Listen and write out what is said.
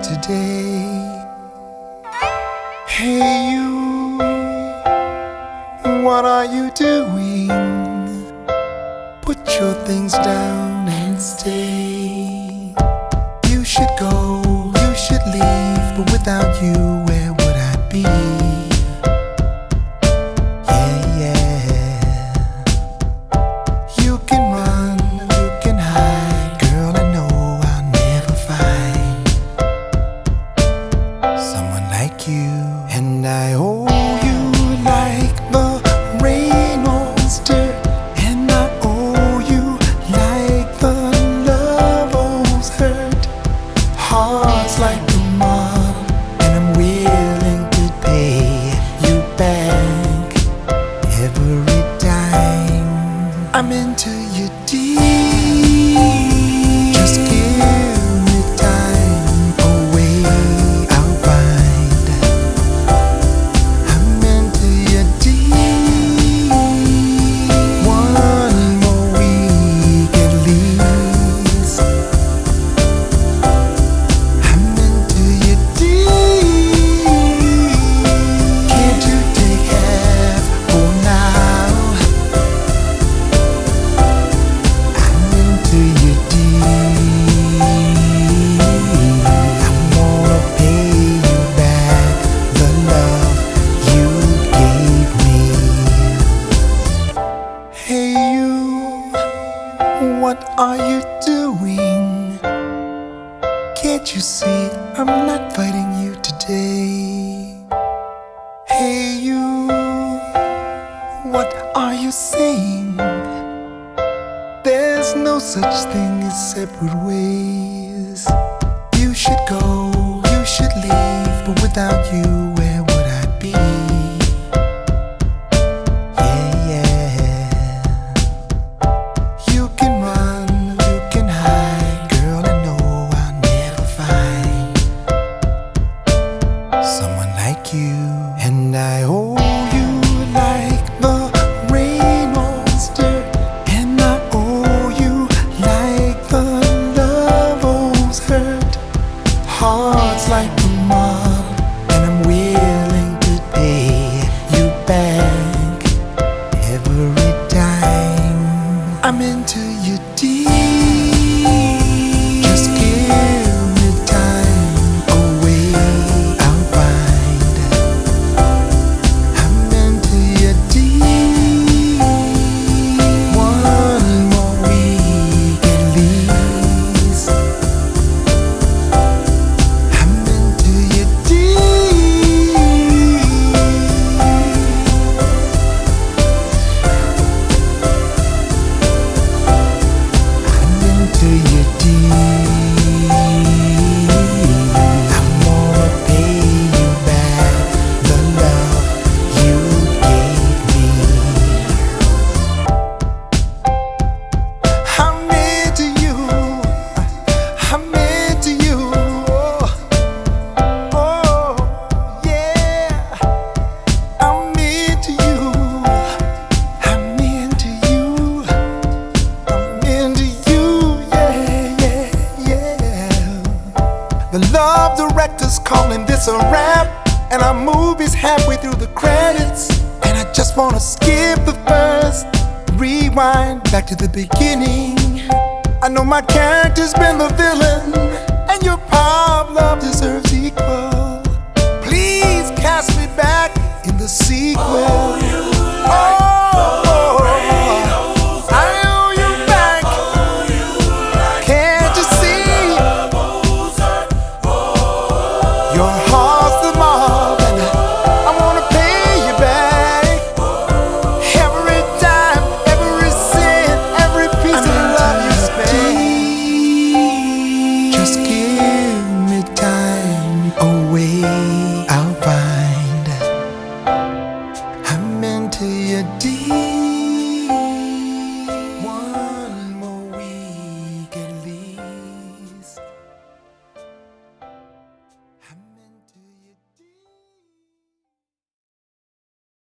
today. Hey you, what are you doing? Put your things down and stay. You should go, you should leave, but without you, where would I be? Yeah, yeah. You can run, you can hide, girl, I know I'll never find someone like you. And I owe you like the rain owes dirt, and I owe you like the love owes hurt. Hearts like the mob, and I'm willing to pay you back every dime. I'm into you deep. Just give me time, away I'll find. I'm into you deep. One more week at least. I'm into you deep. Can't you take half for now? I'm into you deep. I wanna pay you back the love you gave me. Hey you, what are you doing? Can't you see I'm not fighting you today? Hey you, what are you saying? There's no such thing as separate ways. You should go, you should leave, but without you, where would I be? Yeah, yeah. You can run, you can hide, girl, I know I'll never find someone like you. And I owe you like the rain owes dirt, and I owe you like the love owes hurt. Hearts like the mob, and I'm willing to pay you back every dime. I'm into you deep. Just give me time, away I'll find. I'm into you deep. One more week at least. I'm into you deep. I'm into you deep. I wanna pay you back the love you gave me. I'm into you. I'm into you. Oh, yeah. I'm into you. I'm into you. I'm into you. Yeah, yeah, yeah. The love director's calling this a wrap, and our movie's halfway through the credits. And I just wanna skip the first, rewind back to the beginning. I know my character's been the villain, and your power of love deserves equal. Please cast me back in the sequel. Oh, I owe you back. Can't you see? Your heart's the mob, and I wanna pay you back every dime, every cent, every piece of love you spent. Just give me time, away I'll find. I'm into you deep.